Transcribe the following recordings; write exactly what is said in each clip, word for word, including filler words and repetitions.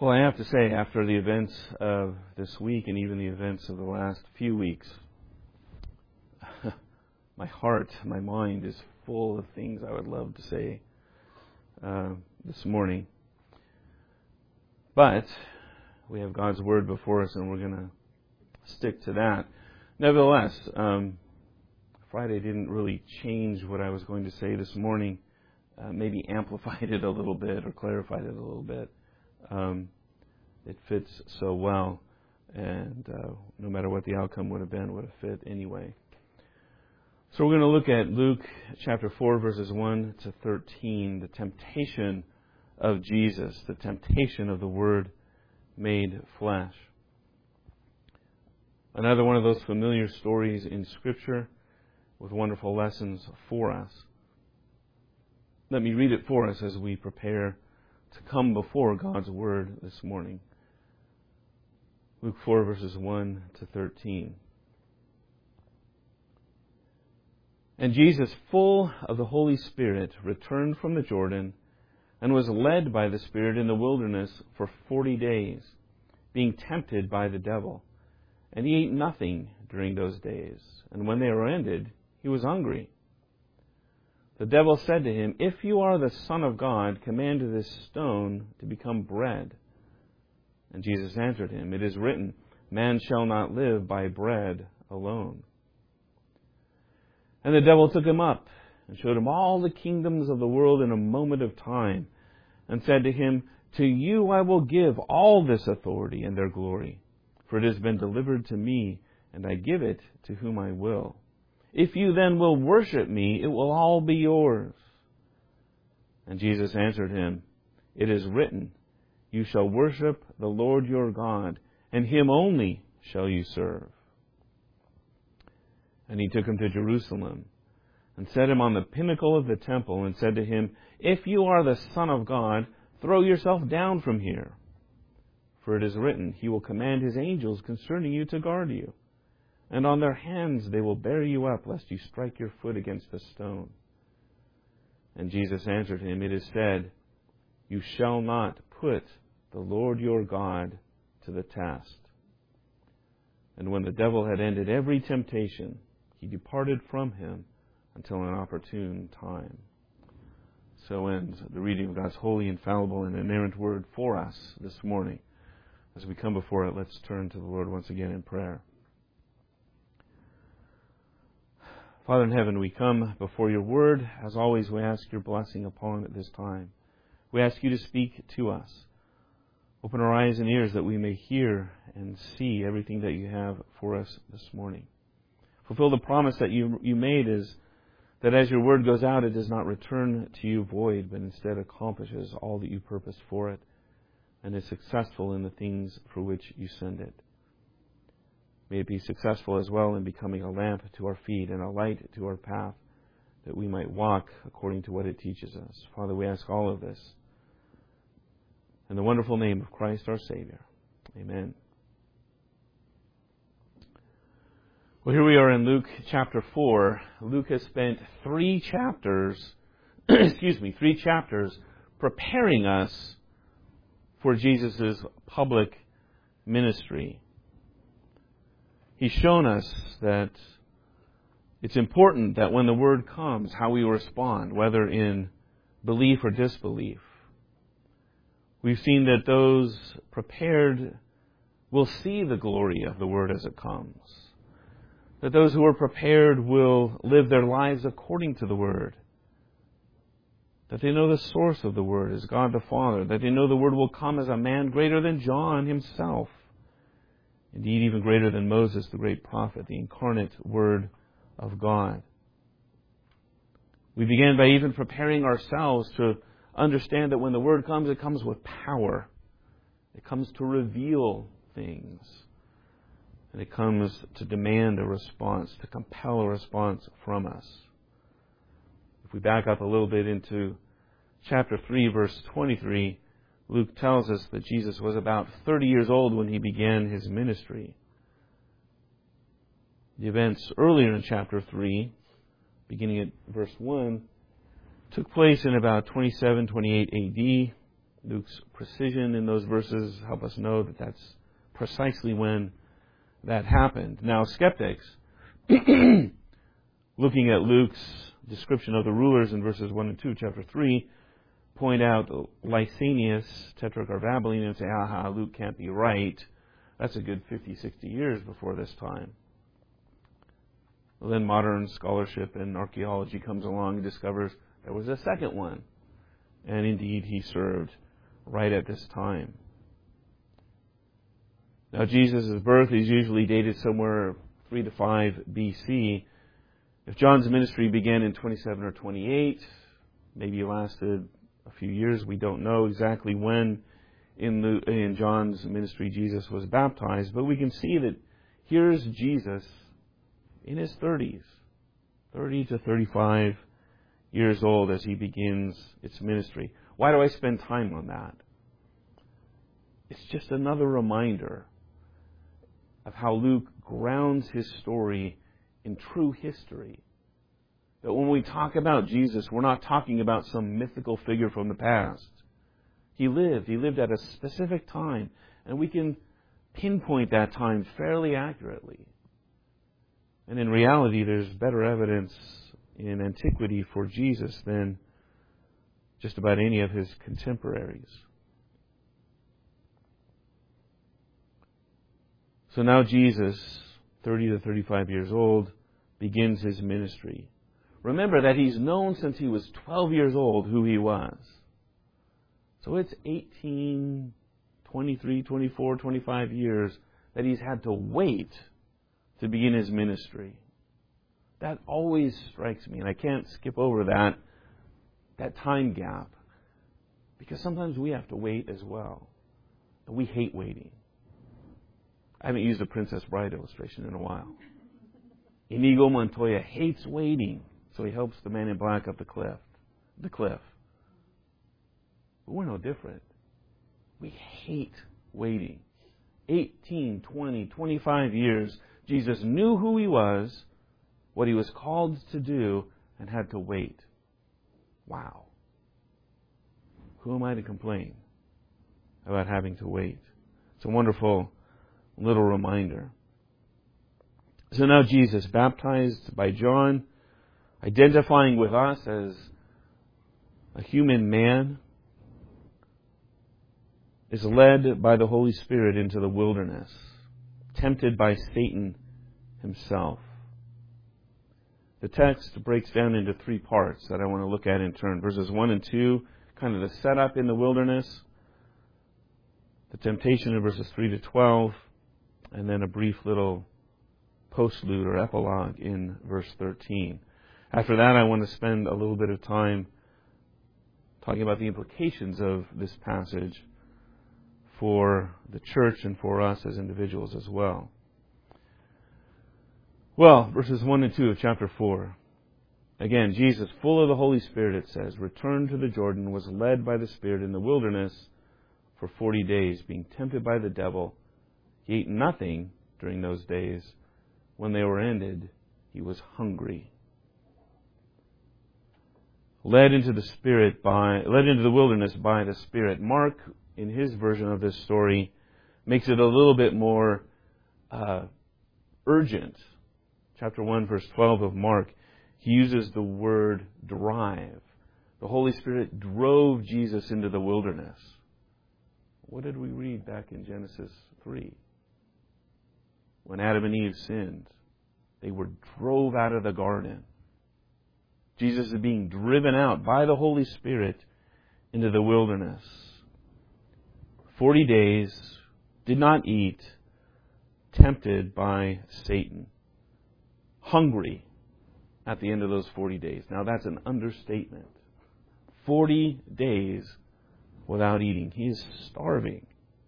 Well, I have to say, after the events of this week and even the events of the last few weeks, my heart, my mind is full of things I would love to say uh, this morning. But we have God's Word before us, and we're going to stick to that. Nevertheless, um, Friday didn't really change what I was going to say this morning. Uh, maybe amplified it a little bit or clarified it a little bit. Um, it fits so well, and uh, no matter what the outcome would have been, would have fit anyway. So we're going to look at Luke chapter four, verses one to thirteen, the temptation of Jesus, the temptation of the Word made flesh. Another one of those familiar stories in Scripture with wonderful lessons for us. Let me read it for us as we prepare to come before God's Word this morning. Luke four, verses one to thirteen. And Jesus, full of the Holy Spirit, returned from the Jordan and was led by the Spirit in the wilderness for forty days, being tempted by the devil. And he ate nothing during those days. And when they were ended, he was hungry. The devil said to him, "If you are the Son of God, command this stone to become bread." And Jesus answered him, "It is written, man shall not live by bread alone." And the devil took him up and showed him all the kingdoms of the world in a moment of time, and said to him, "To you I will give all this authority and their glory, for it has been delivered to me, and I give it to whom I will. If you then will worship me, it will all be yours." And Jesus answered him, "It is written, you shall worship the Lord your God, and Him only shall you serve." And he took him to Jerusalem, and set him on the pinnacle of the temple, and said to him, "If you are the Son of God, throw yourself down from here. For it is written, He will command His angels concerning you to guard you. And on their hands they will bear you up, lest you strike your foot against a stone." And Jesus answered him, "It is said, you shall not put the Lord your God to the test." And when the devil had ended every temptation, he departed from him until an opportune time. So ends the reading of God's holy, infallible, and inerrant Word for us this morning. As we come before it, let's turn to the Lord once again in prayer. Father in heaven, we come before your Word. As always, we ask your blessing upon it this time. We ask you to speak to us. Open our eyes and ears that we may hear and see everything that you have for us this morning. Fulfill the promise that you you made is that as your word goes out, it does not return to you void, but instead accomplishes all that you purposed for it and is successful in the things for which you send it. May it be successful as well in becoming a lamp to our feet and a light to our path, that we might walk according to what it teaches us. Father, we ask all of this in the wonderful name of Christ our Savior. Amen. Well, here we are in Luke chapter four. Luke has spent three chapters, excuse me, three chapters preparing us for Jesus' public ministry. He's shown us that it's important that when the Word comes, how we respond, whether in belief or disbelief. We've seen that those prepared will see the glory of the Word as it comes. That those who are prepared will live their lives according to the Word. That they know the source of the Word is God the Father. That they know the Word will come as a man greater than John himself. Indeed, even greater than Moses, the great prophet, the incarnate Word of God. We began by even preparing ourselves to understand that when the Word comes, it comes with power. It comes to reveal things. And it comes to demand a response, to compel a response from us. If we back up a little bit into chapter three, verse twenty-three, Luke tells us that Jesus was about thirty years old when he began his ministry. The events earlier in chapter three, beginning at verse one, took place in about twenty-seven, twenty-eight A D. Luke's precision in those verses help us know that that's precisely when that happened. Now, skeptics, looking at Luke's description of the rulers in verses one and two, chapter three, point out Lysanias, Tetrarch of Abilene, and say, aha, Luke can't be right. That's a good fifty, sixty years before this time. Well, then modern scholarship and archaeology comes along and discovers there was a second one. And indeed, he served right at this time. Now, Jesus' birth is usually dated somewhere three to five B C. If John's ministry began in twenty-seven or twenty-eight, maybe it lasted a few years, we don't know exactly when in, the, in John's ministry Jesus was baptized, but we can see that here's Jesus in his thirties, thirty to thirty-five years old as he begins its ministry. Why do I spend time on that? It's just another reminder of how Luke grounds his story in true history. That when we talk about Jesus, we're not talking about some mythical figure from the past. He lived. He lived at a specific time, and we can pinpoint that time fairly accurately. And in reality, there's better evidence in antiquity for Jesus than just about any of his contemporaries. So now Jesus, thirty to thirty-five years old, begins his ministry. Remember that he's known since he was twelve years old who he was. So it's eighteen, twenty-three, twenty-four, twenty-five years that he's had to wait to begin his ministry. That always strikes me, and I can't skip over that, that time gap. Because sometimes we have to wait as well. We hate waiting. I haven't used a Princess Bride illustration in a while. Inigo Montoya hates waiting, so he helps the man in black up the cliff. The cliff. But we're no different. We hate waiting. eighteen, twenty, twenty-five years, Jesus knew who he was, what he was called to do, and had to wait. Wow. Who am I to complain about having to wait? It's a wonderful little reminder. So now Jesus, baptized by John, identifying with us as a human man, is led by the Holy Spirit into the wilderness, tempted by Satan himself. The text breaks down into three parts that I want to look at in turn. Verses one and two, kind of the setup in the wilderness, the temptation in verses three to twelve, and then a brief little postlude or epilogue in verse thirteen. After that, I want to spend a little bit of time talking about the implications of this passage for the church and for us as individuals as well. Well, verses one and two of chapter four. Again, Jesus, full of the Holy Spirit, it says, returned to the Jordan, was led by the Spirit in the wilderness for forty days, being tempted by the devil. He ate nothing during those days. When they were ended, he was hungry. Led into the Spirit by, led into the wilderness by the Spirit. Mark, in his version of this story, makes it a little bit more uh, urgent. Chapter one, verse twelve of Mark, he uses the word drive. The Holy Spirit drove Jesus into the wilderness. What did we read back in Genesis three? When Adam and Eve sinned, they were drove out of the garden. Jesus is being driven out by the Holy Spirit into the wilderness. Forty days, did not eat, tempted by Satan. Hungry at the end of those forty days. Now that's an understatement. Forty days without eating. He is starving.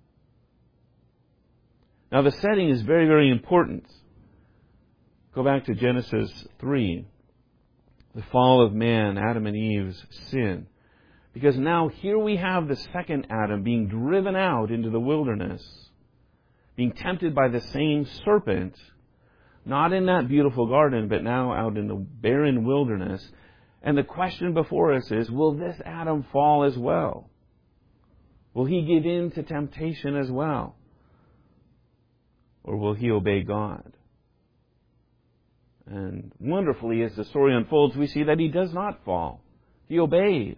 Now the setting is very, very important. Go back to Genesis three. The fall of man, Adam and Eve's sin. Because now here we have the second Adam being driven out into the wilderness, being tempted by the same serpent, not in that beautiful garden, but now out in the barren wilderness. And the question before us is, will this Adam fall as well? Will he give in to temptation as well? Or will he obey God? And wonderfully, as the story unfolds, we see that he does not fall. He obeys.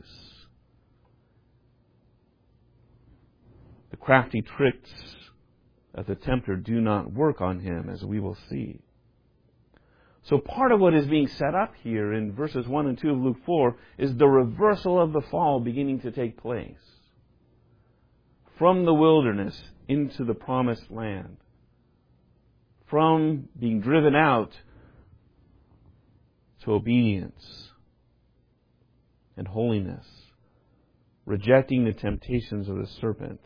The crafty tricks of the tempter do not work on him, as we will see. So part of what is being set up here in verses one and two of Luke four is the reversal of the fall beginning to take place. From the wilderness into the promised land. From being driven out to obedience and holiness. Rejecting the temptations of the serpent.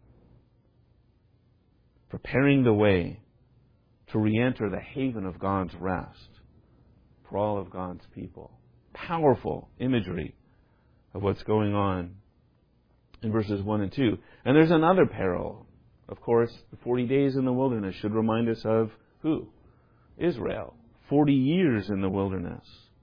Preparing the way to re-enter the haven of God's rest for all of God's people. Powerful imagery of what's going on in verses one and two. And there's another parallel. Of course, the forty days in the wilderness should remind us of who? Israel. Forty years in the wilderness.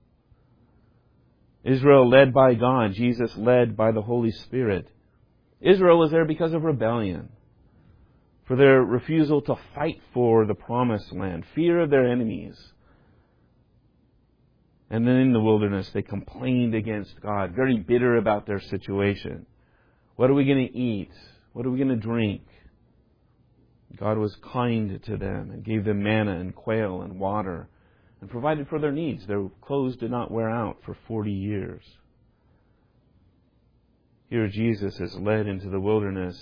Israel led by God. Jesus led by the Holy Spirit. Israel was there because of rebellion. For their refusal to fight for the promised land, fear of their enemies. And then in the wilderness, they complained against God, very bitter about their situation. What are we going to eat? What are we going to drink? God was kind to them and gave them manna and quail and water and provided for their needs. Their clothes did not wear out for forty years. Here Jesus is led into the wilderness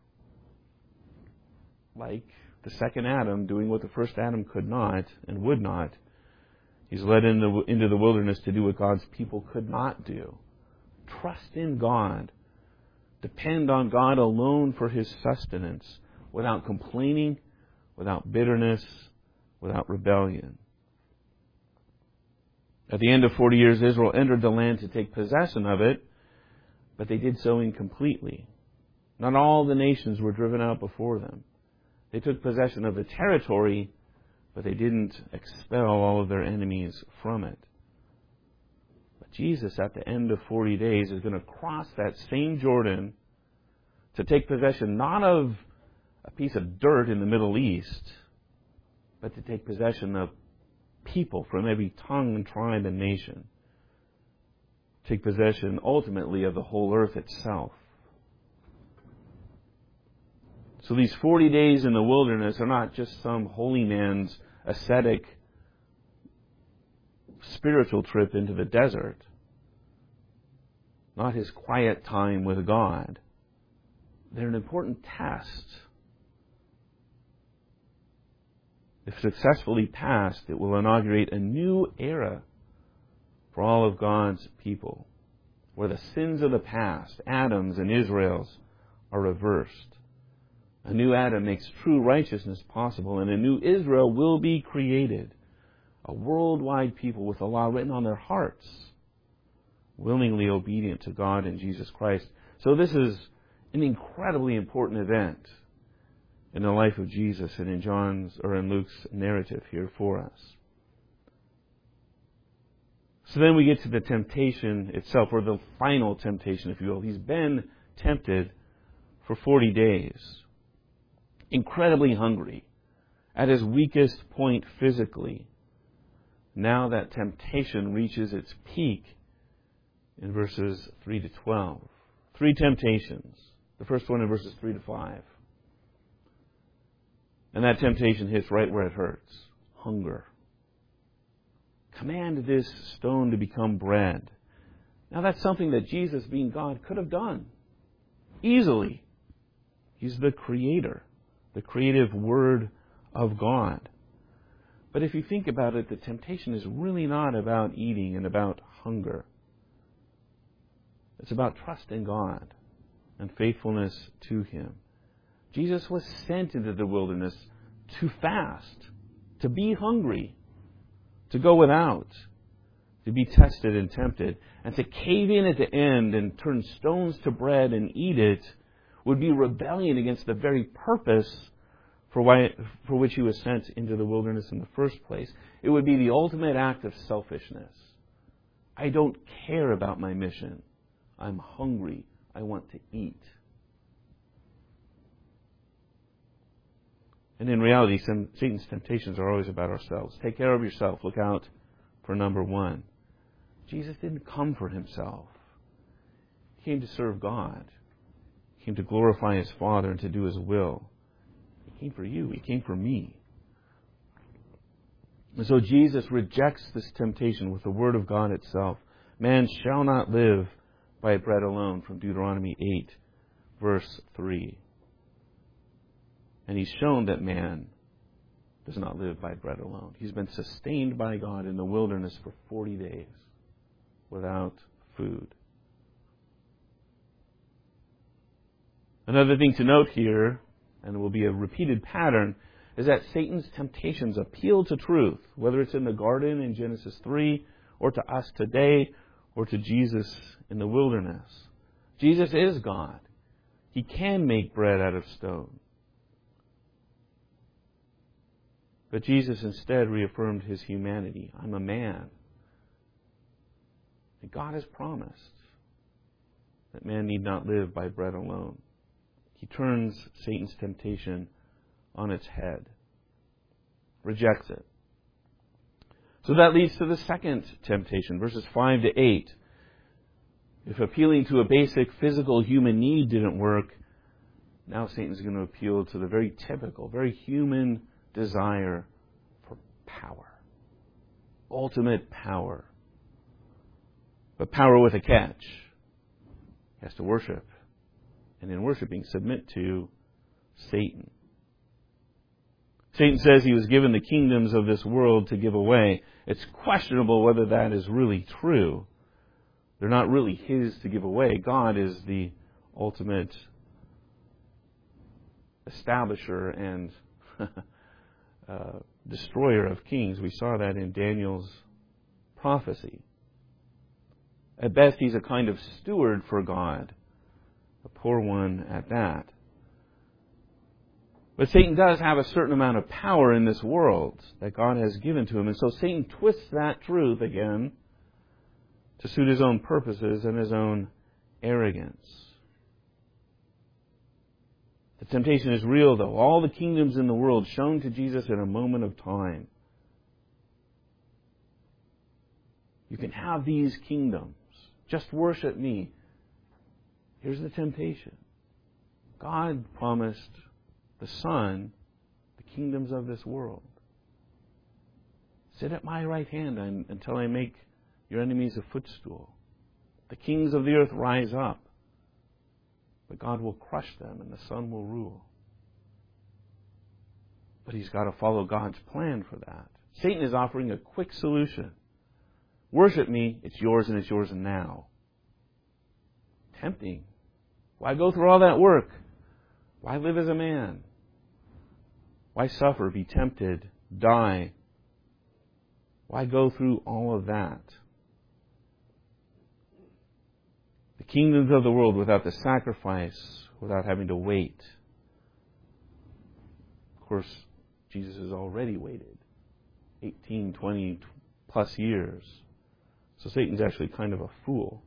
like the second Adam, doing what the first Adam could not and would not. He's led into, into the wilderness to do what God's people could not do. Trust in God. Depend on God alone for His sustenance, without complaining, without bitterness, without rebellion. At the end of forty years, Israel entered the land to take possession of it, but they did so incompletely. Not all the nations were driven out before them. They took possession of the territory, but they didn't expel all of their enemies from it. But Jesus, at the end of forty days, is going to cross that same Jordan to take possession not of a piece of dirt in the Middle East, but to take possession of people from every tongue and tribe and nation. Take possession, ultimately, of the whole earth itself. So these forty days in the wilderness are not just some holy man's ascetic spiritual trip into the desert. Not his quiet time with God. They're an important test. If successfully passed, it will inaugurate a new era for all of God's people, where the sins of the past, Adam's and Israel's, are reversed. A new Adam makes true righteousness possible, and a new Israel will be created. A worldwide people with the law written on their hearts, willingly obedient to God and Jesus Christ. So this is an incredibly important event in the life of Jesus and in John's or in Luke's narrative here for us. So then we get to the temptation itself, or the final temptation, if you will. He's been tempted for forty days. Incredibly hungry, at his weakest point physically. Now that temptation reaches its peak in verses three to twelve. Three temptations. The first one in verses three to five. And that temptation hits right where it hurts. Hunger. Command this stone to become bread. Now that's something that Jesus, being God, could have done. Easily. He's the Creator. The creative Word of God. But if you think about it, the temptation is really not about eating and about hunger. It's about trust in God and faithfulness to Him. Jesus was sent into the wilderness to fast, to be hungry, to go without, to be tested and tempted, and to cave in at the end and turn stones to bread and eat it would be rebellion against the very purpose for why, for which He was sent into the wilderness in the first place. It would be the ultimate act of selfishness. I don't care about my mission. I'm hungry. I want to eat. And in reality, some, Satan's temptations are always about ourselves. Take care of yourself. Look out for number one. Jesus didn't come for himself. He came to serve God. He came to glorify his Father and to do his will. He came for you. He came for me. And so Jesus rejects this temptation with the Word of God itself. Man shall not live by bread alone, from Deuteronomy eight, verse three. And he's shown that man does not live by bread alone. He's been sustained by God in the wilderness for forty days without food. Another thing to note here, and it will be a repeated pattern, is that Satan's temptations appeal to truth, whether it's in the garden in Genesis three, or to us today, or to Jesus in the wilderness. Jesus is God. He can make bread out of stone. But Jesus instead reaffirmed his humanity. I'm a man. And God has promised that man need not live by bread alone. He turns Satan's temptation on its head, rejects it. So that leads to the second temptation, verses five to eight. If appealing to a basic physical human need didn't work, now Satan's going to appeal to the very typical, very human desire for power. Ultimate power. But power with a catch. He has to worship. And in worshiping, submit to Satan. Satan says he was given the kingdoms of this world to give away. It's questionable whether that is really true. They're not really his to give away. God is the ultimate establisher and uh, destroyer of kings. We saw that in Daniel's prophecy. At best, he's a kind of steward for God, a poor one at that. But Satan does have a certain amount of power in this world that God has given to him. And so Satan twists that truth again to suit his own purposes and his own arrogance. The temptation is real, though. All the kingdoms in the world shown to Jesus in a moment of time. You can have these kingdoms. Just worship me. Here's the temptation. God promised the Son the kingdoms of this world. Sit at my right hand until I make your enemies a footstool. The kings of the earth rise up, but God will crush them and the Son will rule. But he's got to follow God's plan for that. Satan is offering a quick solution. Worship me, it's yours and it's yours now. Tempting. Why go through all that work? Why live as a man? Why suffer, be tempted, die? Why go through all of that? The kingdoms of the world without the sacrifice, without having to wait. Of course, Jesus has already waited eighteen, twenty plus years. So Satan's actually kind of a fool.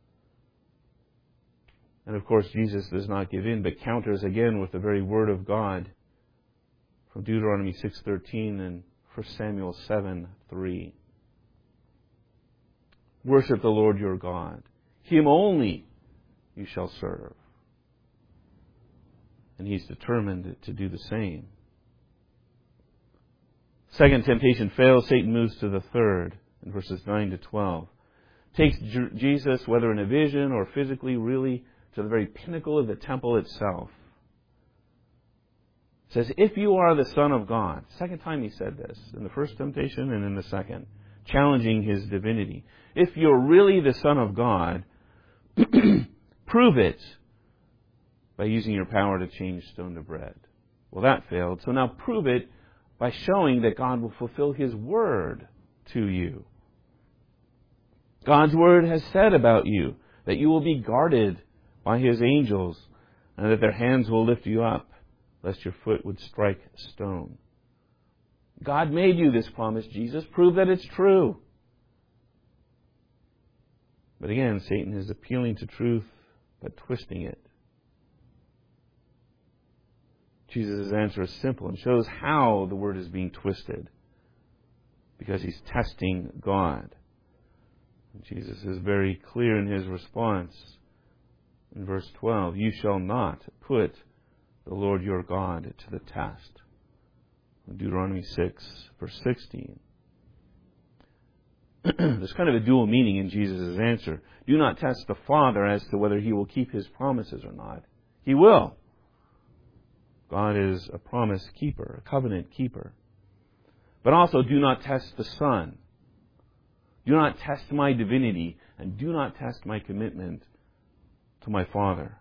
And of course, Jesus does not give in, but counters again with the very word of God from Deuteronomy six thirteen and First Samuel seven three. Worship the Lord your God. Him only you shall serve. And he's determined to do the same. Second temptation fails. Satan moves to the third in verses nine to twelve. Takes J- Jesus, whether in a vision or physically, really to the very pinnacle of the temple itself. Says, if you are the Son of God. Second time he said this, in the first temptation and in the second, challenging his divinity. If you're really the Son of God, prove it by using your power to change stone to bread. Well, that failed. So now prove it by showing that God will fulfill his word to you. God's word has said about you that you will be guarded by his angels and that their hands will lift you up lest your foot would strike stone. God made you this promise, Jesus. Prove that it's true. But again, Satan is appealing to truth but twisting it. Jesus' answer is simple and shows how the word is being twisted, because he's testing God. And Jesus is very clear in his response. In verse twelve, you shall not put the Lord your God to the test. Deuteronomy six, verse sixteen. There's kind of a dual meaning in Jesus' answer. Do not test the Father as to whether he will keep his promises or not. He will. God is a promise keeper, a covenant keeper. But also do not test the Son. Do not test my divinity, and do not test my commitment to my Father.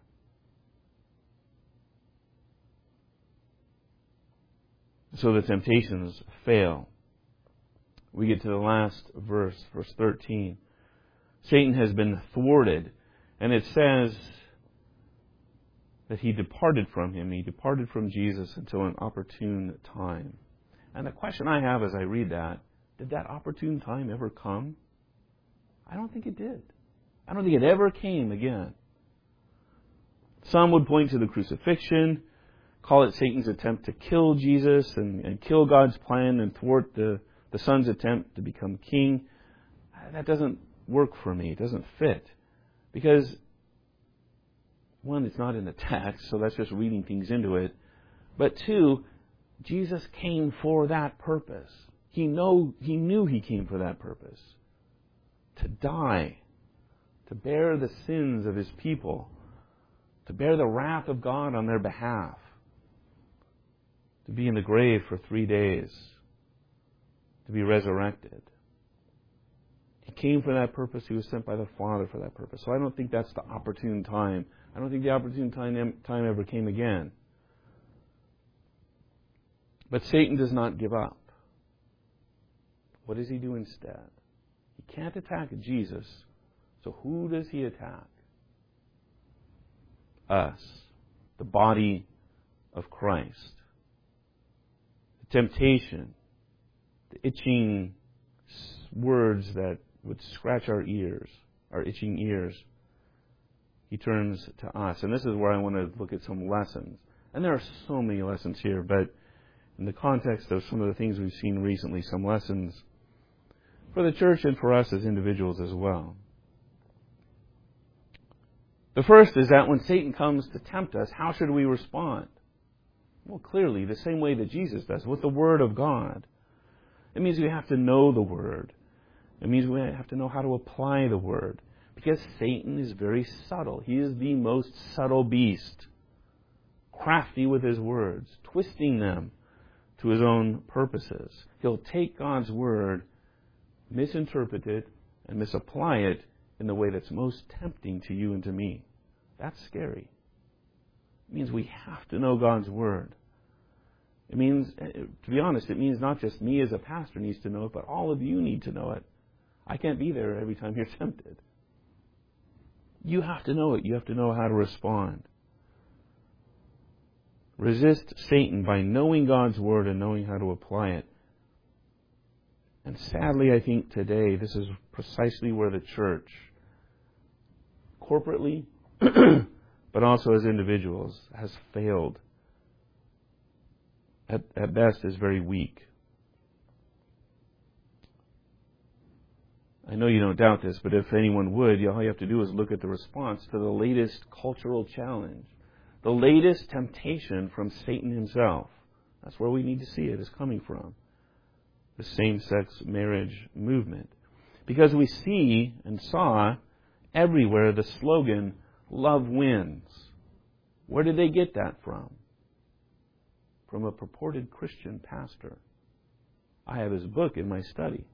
So the temptations fail. We get to the last verse, verse thirteen. Satan has been thwarted, and it says that he departed from him. He departed from Jesus until an opportune time. And the question I have as I read that, did that opportune time ever come? I don't think it did. I don't think it ever came again. Some would point to the crucifixion, call it Satan's attempt to kill Jesus and, and kill God's plan and thwart the, the Son's attempt to become king. That doesn't work for me. It doesn't fit. Because, one, it's not in the text, so that's just reading things into it. But two, Jesus came for that purpose. He know he knew he came for that purpose. To die. To bear the sins of his people. To bear the wrath of God on their behalf. To be in the grave for three days. To be resurrected. He came for that purpose. He was sent by the Father for that purpose. So I don't think that's the opportune time. I don't think the opportune time, time ever came again. But Satan does not give up. What does he do instead? He can't attack Jesus. So who does he attack? Us. The body of Christ. The temptation. The itching words that would scratch our ears. Our itching ears. He turns to us. And this is where I want to look at some lessons. And there are so many lessons here, but in the context of some of the things we've seen recently, some lessons for the church and for us as individuals as well. The first is that when Satan comes to tempt us, how should we respond? Well, clearly, the same way that Jesus does, with the Word of God. It means we have to know the Word. It means we have to know how to apply the Word. Because Satan is very subtle. He is the most subtle beast. Crafty with his words, twisting them to his own purposes. He'll take God's Word, misinterpret it, and misapply it in the way that's most tempting to you and to me. That's scary. It means we have to know God's Word. It means, to be honest, it means not just me as a pastor needs to know it, but all of you need to know it. I can't be there every time you're tempted. You have to know it. You have to know how to respond. Resist Satan by knowing God's Word and knowing how to apply it. And sadly, I think today, this is precisely where the church, corporately, but also as individuals, has failed. At, at best, is very weak. I know you don't doubt this, but if anyone would, all you have to do is look at the response to the latest cultural challenge. The latest temptation from Satan himself. That's where we need to see it is coming from. The same-sex marriage movement. Because we see and saw everywhere the slogan, love wins. Where did they get that from? From a purported Christian pastor. I have his book in my study.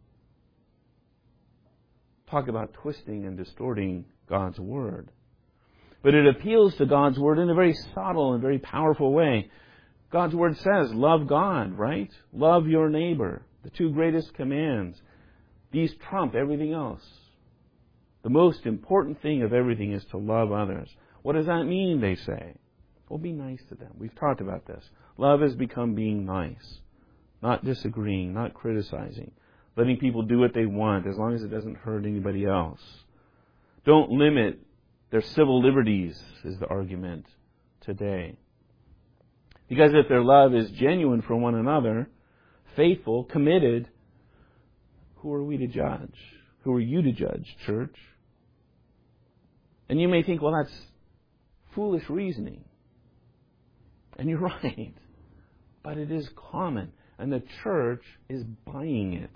Talk about twisting and distorting God's Word. But it appeals to God's Word in a very subtle and very powerful way. God's Word says, love God, right? Love your neighbor. The two greatest commands. These trump everything else. The most important thing of everything is to love others. What does that mean, they say? Well, be nice to them. We've talked about this. Love has become being nice. Not disagreeing, not criticizing. Letting people do what they want as long as it doesn't hurt anybody else. Don't limit their civil liberties, is the argument today. Because if their love is genuine for one another, faithful, committed, who are we to judge? Who are you to judge, church? And you may think, well, that's foolish reasoning. And you're right. But it is common. And the church is buying it.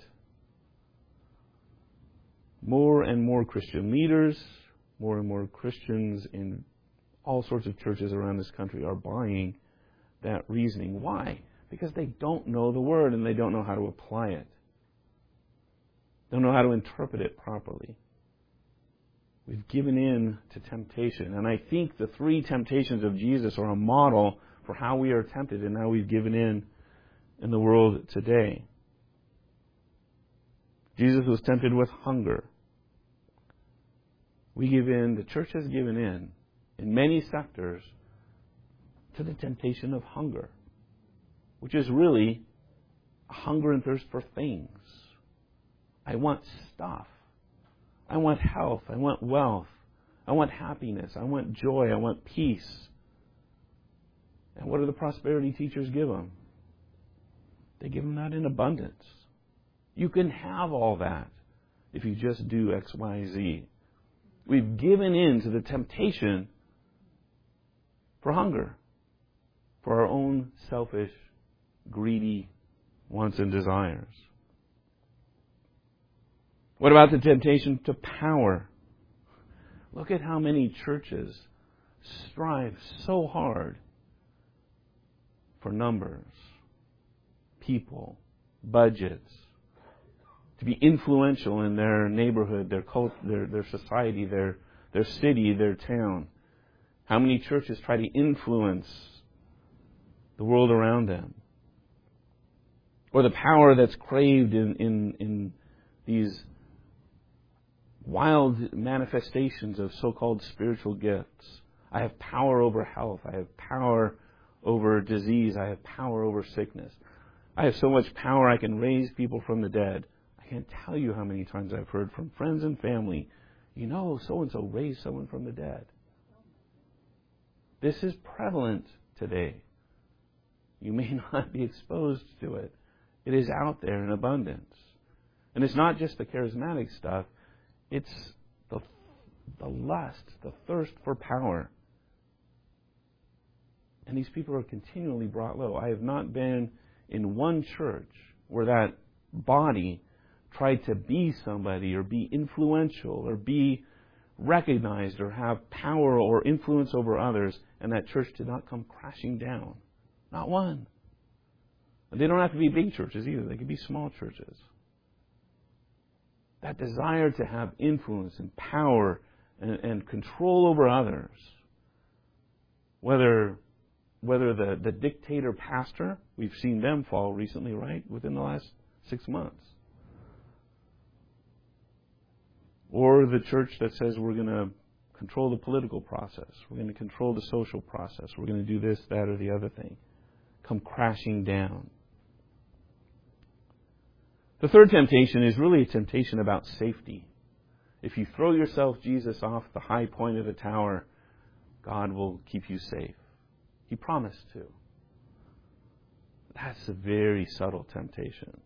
More and more Christian leaders, more and more Christians in all sorts of churches around this country are buying that reasoning. Why? Because they don't know the Word and they don't know how to apply it. They don't know how to interpret it properly. We've given in to temptation. And I think the three temptations of Jesus are a model for how we are tempted and how we've given in in the world today. Jesus was tempted with hunger. We give in, the church has given in, in many sectors, to the temptation of hunger, which is really a hunger and thirst for things. I want stuff. I want health. I want wealth. I want happiness. I want joy. I want peace. And what do the prosperity teachers give them? They give them that in abundance. You can have all that if you just do X, Y, Z. We've given in to the temptation for hunger, for our own selfish, greedy wants and desires. What about the temptation to power? Look at how many churches strive so hard for numbers, people, budgets, to be influential in their neighborhood, their cult, their, their society, their, their city, their town. How many churches try to influence the world around them? Or the power that's craved in, in, in these wild manifestations of so-called spiritual gifts. I have power over health. I have power over disease. I have power over sickness. I have so much power I can raise people from the dead. I can't tell you how many times I've heard from friends and family, you know, so-and-so raised someone from the dead. This is prevalent today. You may not be exposed to it. It is out there in abundance. And it's not just the charismatic stuff. It's the, the lust, the thirst for power. And these people are continually brought low. I have not been in one church where that body tried to be somebody or be influential or be recognized or have power or influence over others, and that church did not come crashing down. Not one. And they don't have to be big churches either. They can be small churches. That desire to have influence and power and, and control over others, whether whether the, the dictator pastor, we've seen them fall recently, right, within the last six months. Or the church that says we're going to control the political process, we're going to control the social process, we're going to do this, that, or the other thing, come crashing down. The third temptation is really a temptation about safety. If you throw yourself, Jesus, off the high point of the tower, God will keep you safe. He promised to. That's a very subtle temptation.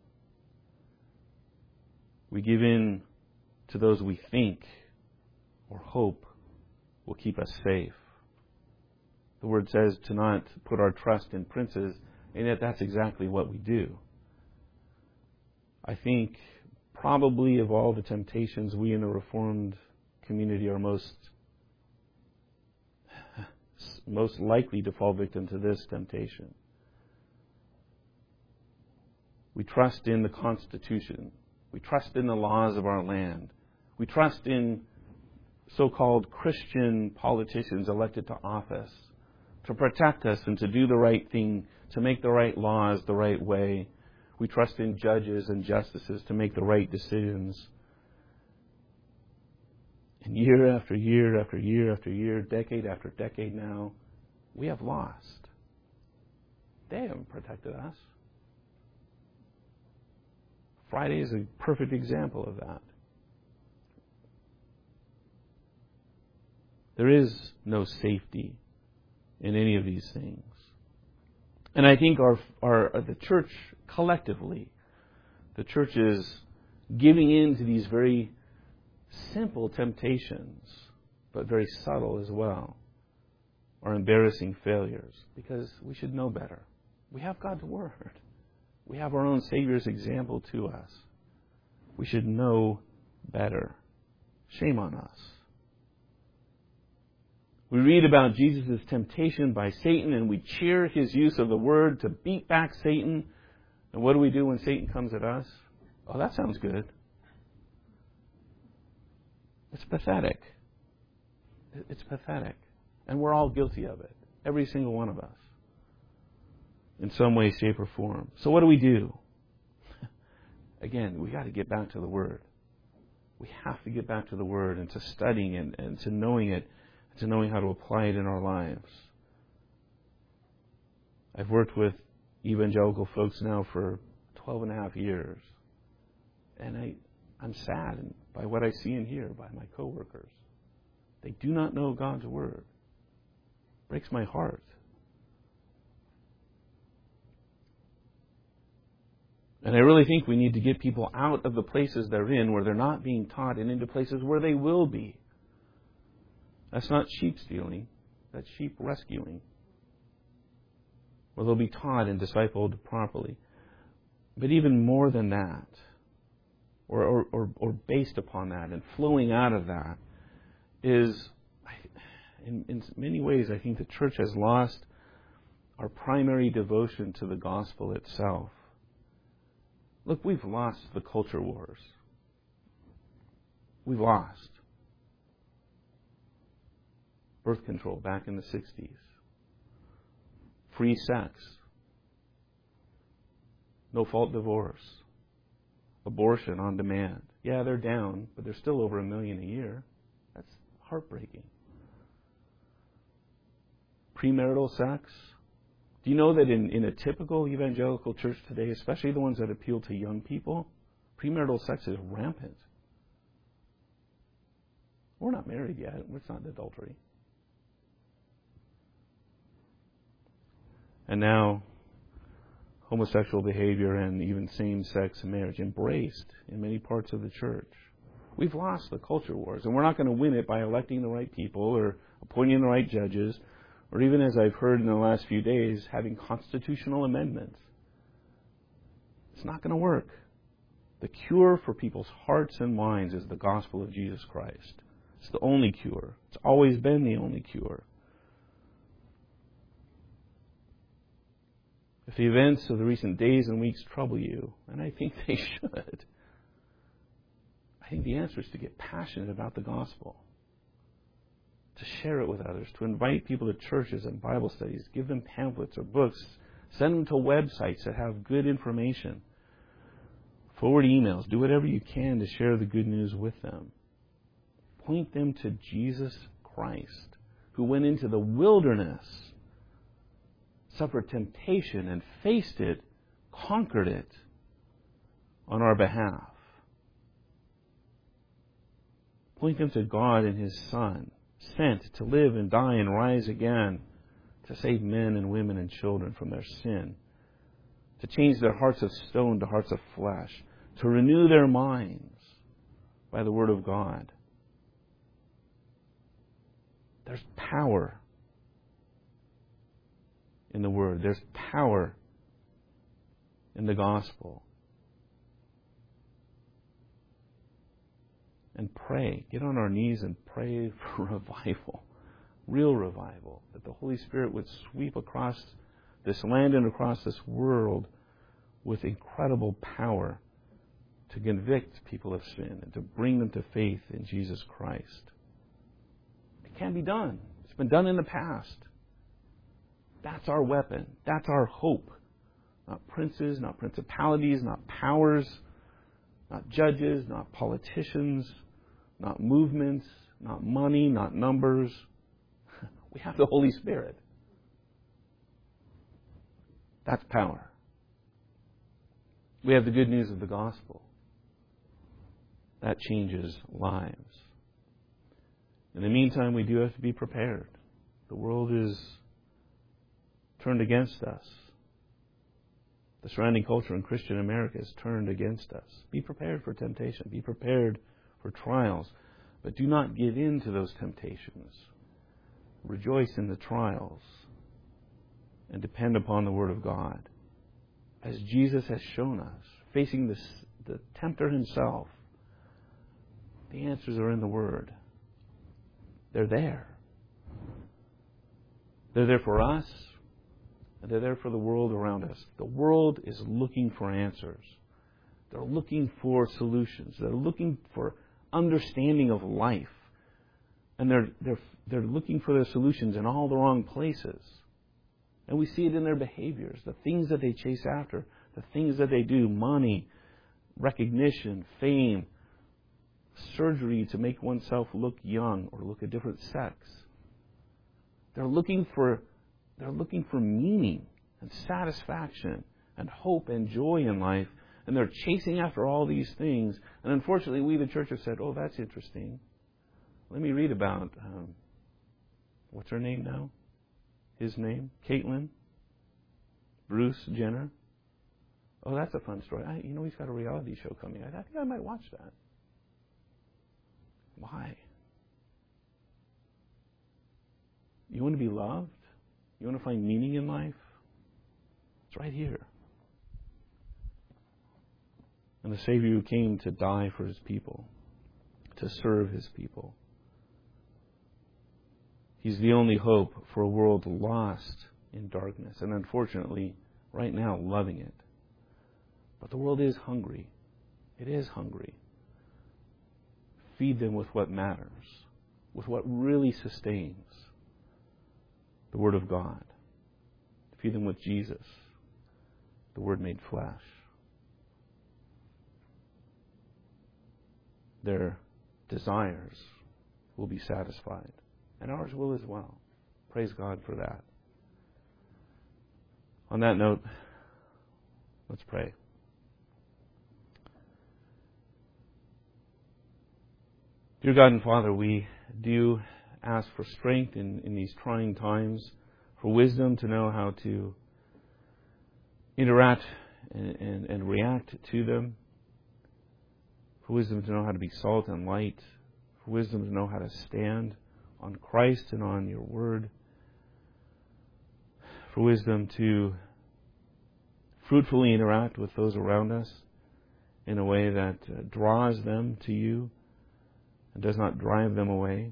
We give in to those we think or hope will keep us safe. The Word says to not put our trust in princes, and yet that's exactly what we do. I think probably of all the temptations, we in the Reformed community are most most likely to fall victim to this temptation. We trust in the Constitution. We trust in the laws of our land. We trust in so-called Christian politicians elected to office to protect us and to do the right thing, to make the right laws the right way. We trust in judges and justices to make the right decisions. And year after year after year after year, decade after decade now, we have lost. They haven't protected us. Friday is a perfect example of that. There is no safety in any of these things. And I think our, our the church collectively, the church is giving in to these very simple temptations, but very subtle as well, are embarrassing failures, because we should know better. We have God's Word. We have our own Savior's example to us. We should know better. Shame on us. We read about Jesus' temptation by Satan, and we cheer his use of the Word to beat back Satan. And what do we do when Satan comes at us? Oh, that sounds good. It's pathetic. It's pathetic. And we're all guilty of it. Every single one of us. In some way, shape, or form. So what do we do? Again, we got to get back to the Word. We have to get back to the Word and to studying it and to knowing it and to knowing how to apply it in our lives. I've worked with evangelical folks now for twelve and a half years. And I, I'm saddened by what I see and hear by my coworkers. They do not know God's Word. It breaks my heart. And I really think we need to get people out of the places they're in where they're not being taught and into places where they will be. That's not sheep stealing. That's sheep rescuing. Where they'll be taught and discipled properly. But even more than that, or, or, or, or based upon that and flowing out of that, is, in, in many ways, I think the church has lost our primary devotion to the gospel itself. Look, we've lost the culture wars. We've lost. Birth control back in the sixties. Free sex. No-fault divorce. Abortion on demand. Yeah, they're down, but they're still over a million a year. That's heartbreaking. Premarital sex. Do you know that in, in a typical evangelical church today, especially the ones that appeal to young people, premarital sex is rampant. We're not married yet. It's not adultery. And now, homosexual behavior and even same-sex marriage embraced in many parts of the church. We've lost the culture wars, and we're not going to win it by electing the right people or appointing the right judges, or even, as I've heard in the last few days, having constitutional amendments. It's not going to work. The cure for people's hearts and minds is the gospel of Jesus Christ. It's the only cure. It's always been the only cure. If the events of the recent days and weeks trouble you, and I think they should, I think the answer is to get passionate about the gospel. To share it with others, to invite people to churches and Bible studies, give them pamphlets or books, send them to websites that have good information, forward emails, do whatever you can to share the good news with them. Point them to Jesus Christ, who went into the wilderness, suffered temptation and faced it, conquered it on our behalf. Point them to God and His Son, sent to live and die and rise again, to save men and women and children from their sin, to change their hearts of stone to hearts of flesh, to renew their minds by the Word of God. There's power in the Word. There's power in the gospel. And pray. Get on our knees and pray for revival. Real revival. That the Holy Spirit would sweep across this land and across this world with incredible power to convict people of sin and to bring them to faith in Jesus Christ. It can be done. It's been done in the past. That's our weapon. That's our hope. Not princes, not principalities, not powers, not judges, not politicians, not movements, not money, not numbers. We have the Holy Spirit. That's power. We have the good news of the gospel. That changes lives. In the meantime, we do have to be prepared. The world is turned against us. The surrounding culture in Christian America is turned against us. Be prepared for temptation. Be prepared for trials. But do not give in to those temptations. Rejoice in the trials and depend upon the Word of God. As Jesus has shown us, facing this, the tempter himself, the answers are in the Word. They're there. They're there for us, and they're there for the world around us. The world is looking for answers. They're looking for solutions. They're looking for understanding of life. And they're, they're, they're looking for their solutions in all the wrong places. And we see it in their behaviors, the things that they chase after, the things that they do, money, recognition, fame, surgery to make oneself look young or look a different sex. They're looking for they're looking for meaning and satisfaction and hope and joy in life, and they're chasing after all these things. And unfortunately, we, the church, have said, "Oh, that's interesting. Let me read about um, what's her name now? His name, Caitlyn, Bruce Jenner. Oh, that's a fun story. I, you know, he's got a reality show coming. I, I think I might watch that." Why? You want to be loved? You want to find meaning in life? It's right here. And the Savior who came to die for His people, to serve His people. He's the only hope for a world lost in darkness, and unfortunately, right now, loving it. But the world is hungry. It is hungry. Feed them with what matters, with what really sustains, the Word of God. Feed them with Jesus, the Word made flesh. Their desires will be satisfied, and ours will as well. Praise God for that. On that note, let's pray. Dear God and Father, we do ask for strength in, in these trying times, for wisdom to know how to interact and, and, and react to them, for wisdom to know how to be salt and light, for wisdom to know how to stand on Christ and on your Word, for wisdom to fruitfully interact with those around us in a way that uh, draws them to you and does not drive them away.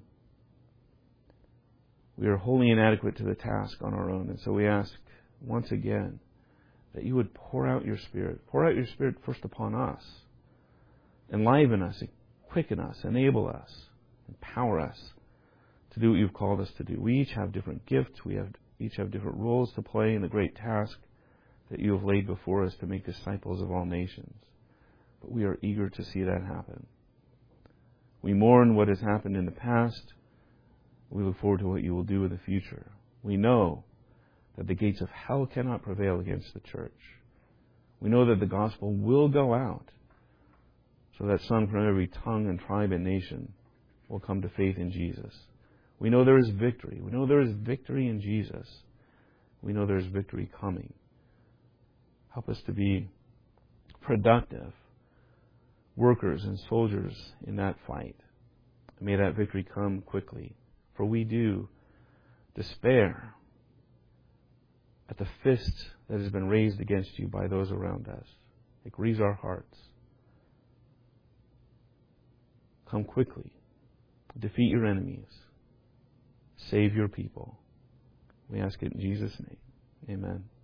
We are wholly inadequate to the task on our own, and so we ask once again that you would pour out your Spirit. Pour out your Spirit first upon us. Enliven us, quicken us, enable us, empower us to do what you've called us to do. We each have different gifts. We have each have different roles to play in the great task that you have laid before us to make disciples of all nations. But we are eager to see that happen. We mourn what has happened in the past. We look forward to what you will do in the future. We know that the gates of hell cannot prevail against the church. We know that the gospel will go out so that some from every tongue and tribe and nation will come to faith in Jesus. We know there is victory. We know there is victory in Jesus. We know there is victory coming. Help us to be productive workers and soldiers in that fight. May that victory come quickly, for we do despair at the fist that has been raised against you by those around us. It grieves our hearts. Come quickly. Defeat your enemies. Save your people. We ask it in Jesus' name. Amen.